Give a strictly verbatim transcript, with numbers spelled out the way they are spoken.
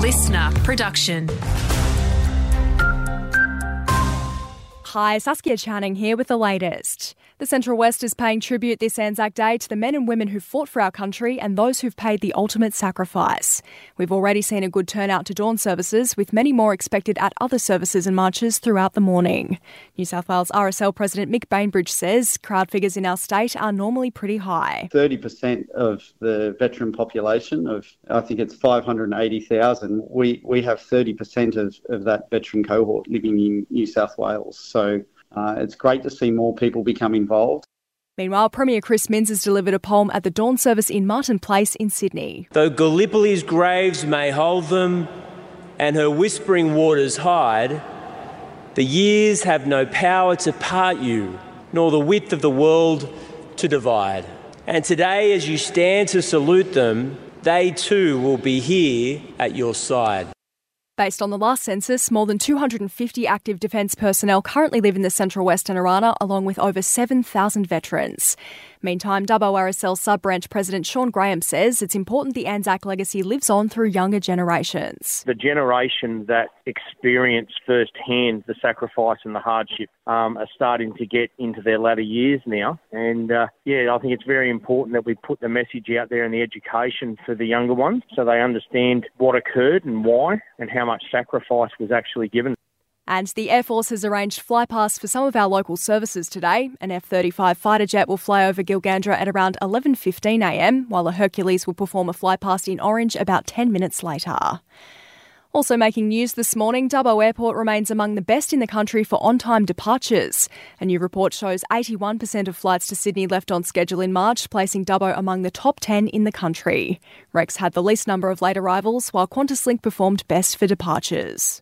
listener production. Hi, Saskia Channing here with the latest. The Central West is paying tribute this Anzac Day to the men and women who fought for our country and those who've paid the ultimate sacrifice. We've already seen a good turnout to dawn services, with many more expected at other services and marches throughout the morning. New South Wales R S L President Mick Bainbridge says crowd figures in our state are normally pretty high. thirty percent of the veteran population of, I think it's five hundred eighty thousand, we, we have thirty percent of, of that veteran cohort living in New South Wales. So uh, it's great to see more people become involved. Meanwhile, Premier Chris Minns has delivered a poem at the dawn service in Martin Place in Sydney. Though Gallipoli's graves may hold them and her whispering waters hide, the years have no power to part you, nor the width of the world to divide. And today, as you stand to salute them, they too will be here at your side. Based on the last census, more than two hundred fifty active defence personnel currently live in the Central West and Arana, along with over seven thousand veterans. Meantime, Dubbo R S L Sub-Branch President Sean Graham says it's important the Anzac legacy lives on through younger generations. The generation that experience firsthand the sacrifice and the hardship um, are starting to get into their latter years now. And, uh, yeah, I think it's very important that we put the message out there in the education for the younger ones so they understand what occurred and why and how much sacrifice was actually given. And the Air Force has arranged flypasts for some of our local services today. An F thirty-five fighter jet will fly over Gilgandra at around eleven fifteen a m, while a Hercules will perform a flypast in Orange about ten minutes later. Also making news this morning, Dubbo Airport remains among the best in the country for on-time departures. A new report shows eighty-one percent of flights to Sydney left on schedule in March, placing Dubbo among the top ten in the country. Rex had the least number of late arrivals, while QantasLink performed best for departures.